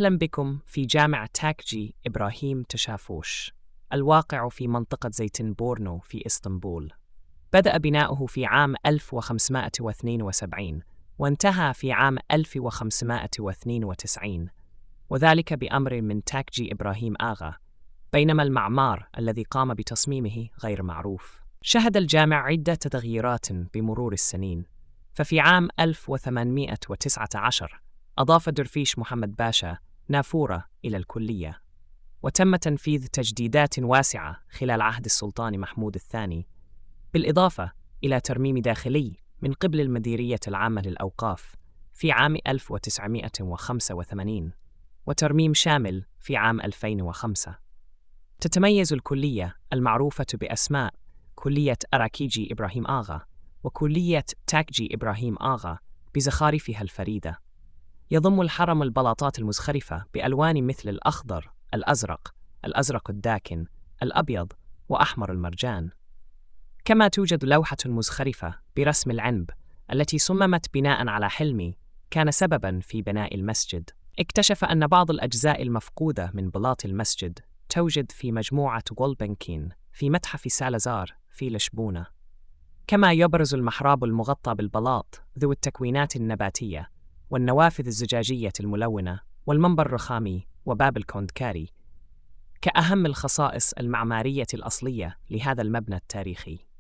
أهلا بكم في جامع تاكجي إبراهيم تشافوش الواقع في منطقة زيتنبورنو في إسطنبول. بدأ بناؤه في عام 1572 وانتهى في عام 1592، وذلك بأمر من تاكجي إبراهيم آغا، بينما المعمار الذي قام بتصميمه غير معروف. شهد الجامع عدة تغييرات بمرور السنين، ففي عام 1819 أضاف درفيش محمد باشا نافورة إلى الكلية، وتم تنفيذ تجديدات واسعة خلال عهد السلطان محمود الثاني، بالإضافة إلى ترميم داخلي من قبل المديرية العامة للأوقاف في عام 1985، وترميم شامل في عام 2005. تتميز الكلية المعروفة بأسماء كلية أراكيجي إبراهيم آغا وكلية تاكجي إبراهيم آغا بزخارفها الفريدة. يضم الحرم البلاطات المزخرفة بألوان مثل الأخضر، الأزرق، الأزرق الداكن، الأبيض، وأحمر المرجان. كما توجد لوحة مزخرفة برسم العنب التي صممت بناء على حلمي كان سبباً في بناء المسجد. اكتشف أن بعض الأجزاء المفقودة من بلاط المسجد توجد في مجموعة غولبنكين في متحف سالازار في لشبونة. كما يبرز المحراب المغطى بالبلاط ذو التكوينات النباتية والنوافذ الزجاجية الملونة والمنبر الرخامي وباب الكوندكاري كأهم الخصائص المعمارية الأصلية لهذا المبنى التاريخي.